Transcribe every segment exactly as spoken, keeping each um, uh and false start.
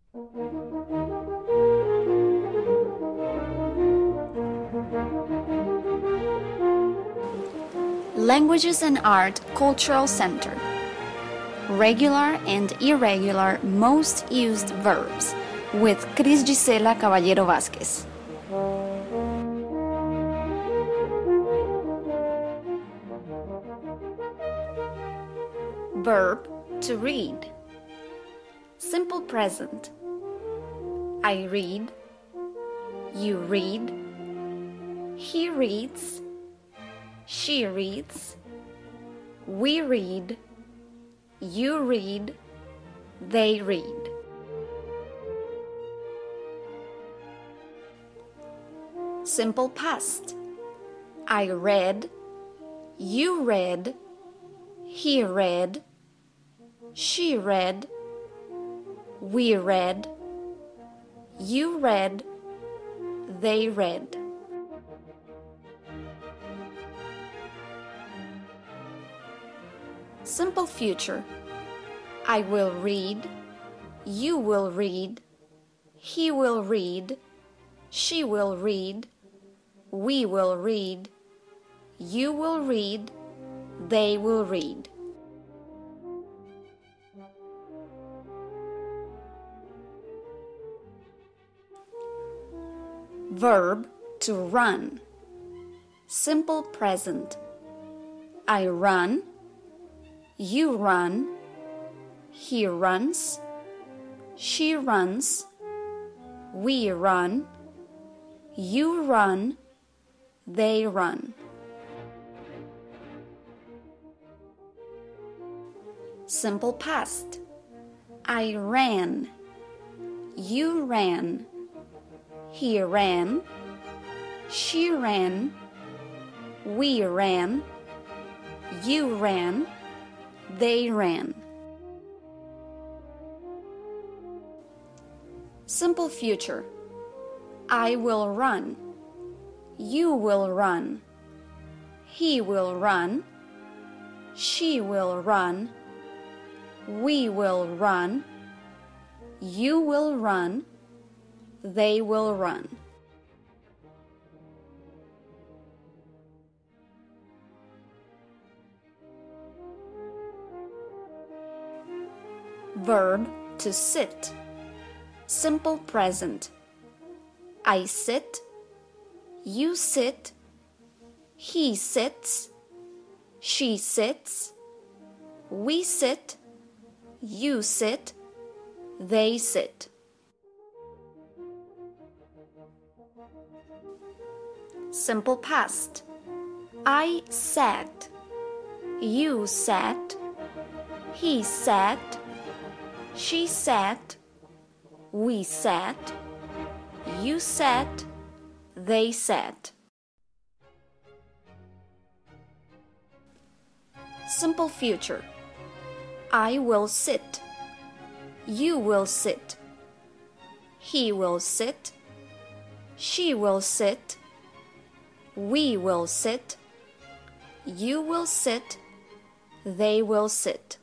Languages and Art Cultural Center. Regular and irregular most used verbs with Cris Gisela Caballero Vázquez. Verb to read. Simple present. I read. You read. He reads. She reads. We read. You read. They read. Simple past. I read. You read. He read. She read. We read. You read. They read. Simple future. I will read. You will read. He will read. She will read. We will read. You will read. They will read. Verb to run. Simple present. I run. You run. He runs. She runs. We run. You run. They run. Simple past. I ran. You ran. He ran. She ran. We ran. You ran. They ran. Simple future. I will run. You will run. He will run. She will run. We will run. You will run. They will run. Verb to sit. Simple present. I sit. You sit. He sits. She sits. We sit. You sit. They sit. Simple past. I sat. You sat. He sat. She sat. We sat. You sat. They sat. Simple future. I will sit. You will sit. He will sit. She will sit. We will sit. You will sit. They will sit.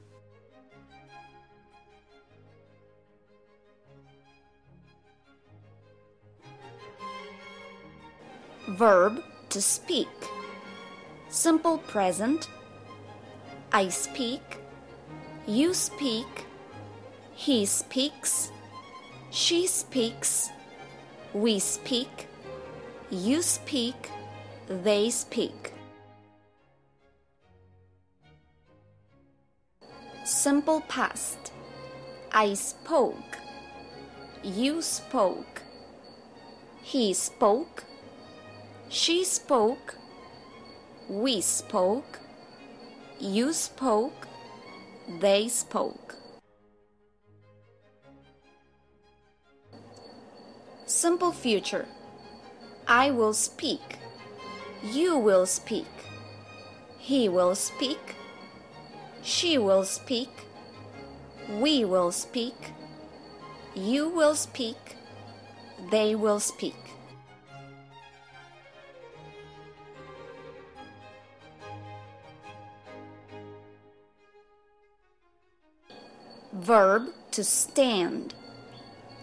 Verb to speak. Simple present. I speak. You speak. He speaks. She speaks. We speak. You speak. They speak. Simple past. I spoke. You spoke. He spoke. She spoke. We spoke. You spoke. They spoke. Simple future. I will speak. You will speak. He will speak. She will speak. We will speak. You will speak. They will speak. Verb to stand.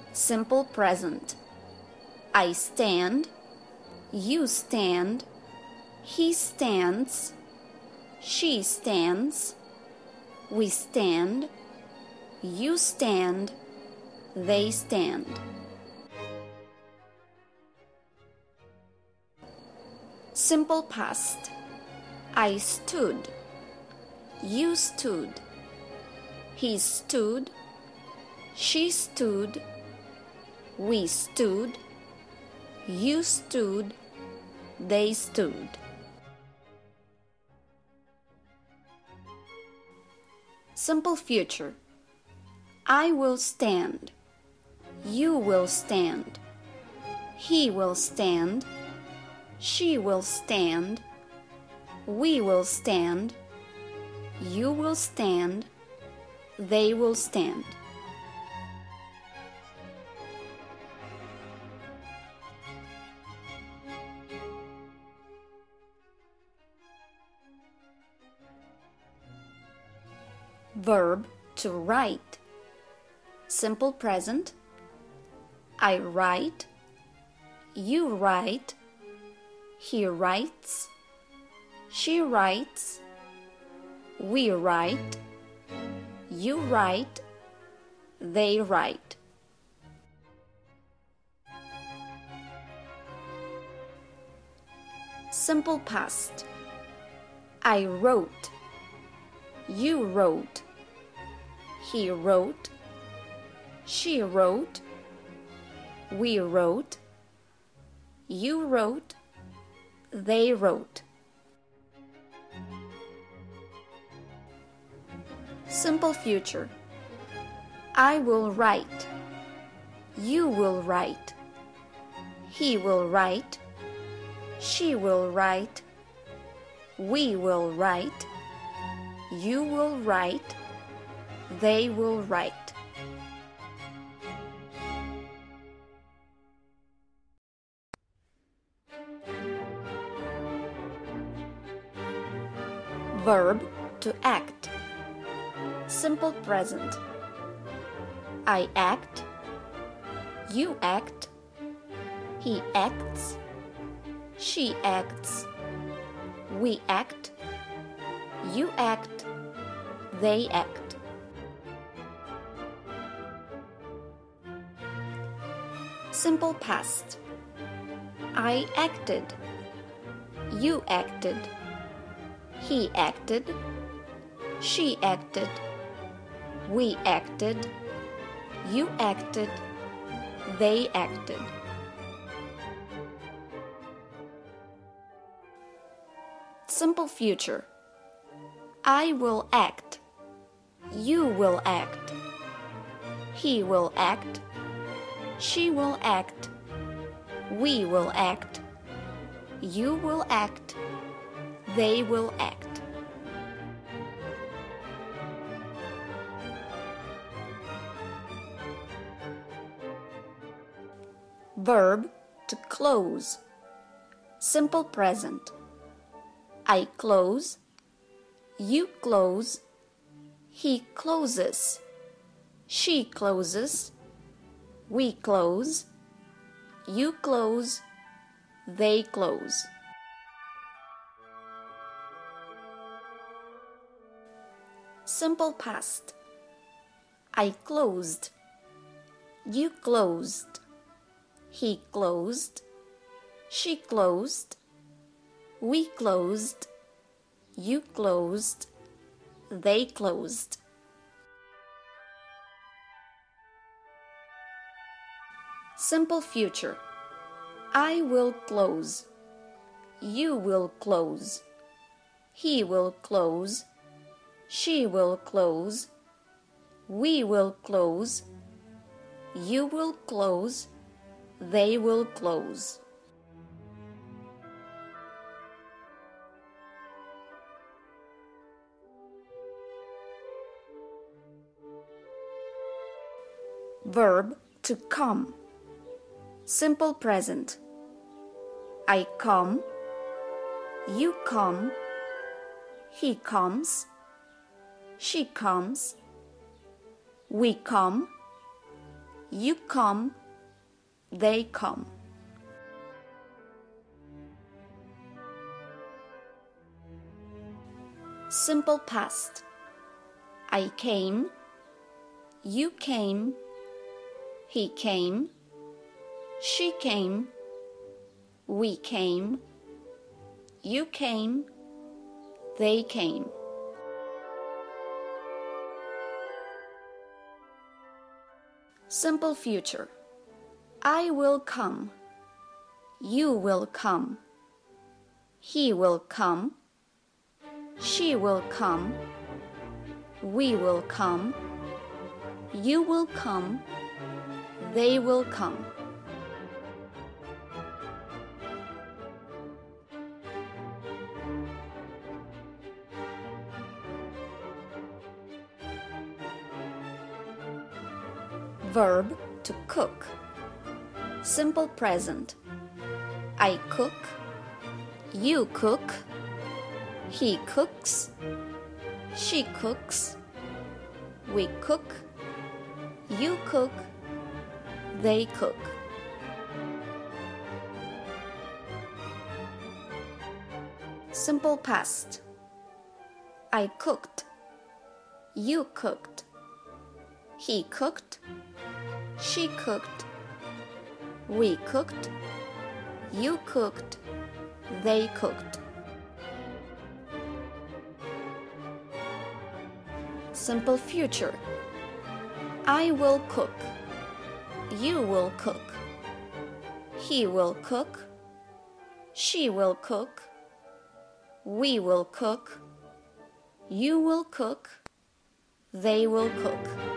Simple present. I stand, you stand, he stands, she stands, we stand, you stand, they stand. Simple past. I stood, you stood, he stood, she stood, we stood, you stood, they stood. Simple future. I will stand, you will stand, he will stand, she will stand, we will stand, you will stand, they will stand. Verb to write. Simple present. I write, you write, he writes, she writes, we write, you write, they write. Simple past. I wrote, you wrote, he wrote, she wrote, we wrote, you wrote, they wrote. Simple future. I will write, you will write, he will write, she will write, we will write, you will write, they will write. Verb to act. Simple present. I act, you act, he acts, she acts, we act, you act, they act. Simple past. I acted, you acted, he acted, she acted, we acted, you acted, they acted. Simple future. I will act, you will act, he will act, she will act, we will act, you will act, they will act. Verb to close. Simple present. I close, you close, he closes, she closes, we close, you close, they close. Simple past. I closed, you closed, he closed, she closed, we closed, you closed, they closed. Simple future. I will close, you will close, he will close, she will close, we will close, you will close, they will close. Verb to come. Simple present. I come, you come, he comes, she comes, we come, You come, they come. Simple past. I came, you came, he came, she came, we came, you came, they came. Simple future. I will come, you will come, he will come, she will come, we will come, you will come, they will come. Verb to cook. Simple present. I cook, you cook, he cooks, she cooks, we cook, you cook, they cook. Simple past. I cooked, you cooked, he cooked, she cooked, we cooked, you cooked, they cooked. Simple future. I will cook, you will cook, he will cook, she will cook, we will cook, you will cook, they will cook.